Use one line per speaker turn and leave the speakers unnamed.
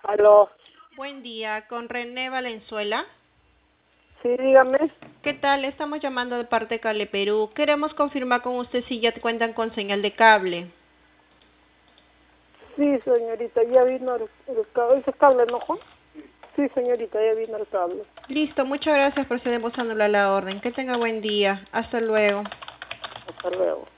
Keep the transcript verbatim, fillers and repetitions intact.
Aló.
Buen día, con René Valenzuela.
Sí, dígame.
¿Qué tal? Estamos llamando de parte de Cable Perú. Queremos confirmar con usted si ya cuentan con señal de cable.
Sí, señorita, ya vino el, el cable. ¿Ese cable, no, Juan? Sí, señorita, ya vino el cable.
Listo, muchas gracias por ser anular la orden. Que tenga buen día. Hasta luego.
Hasta luego.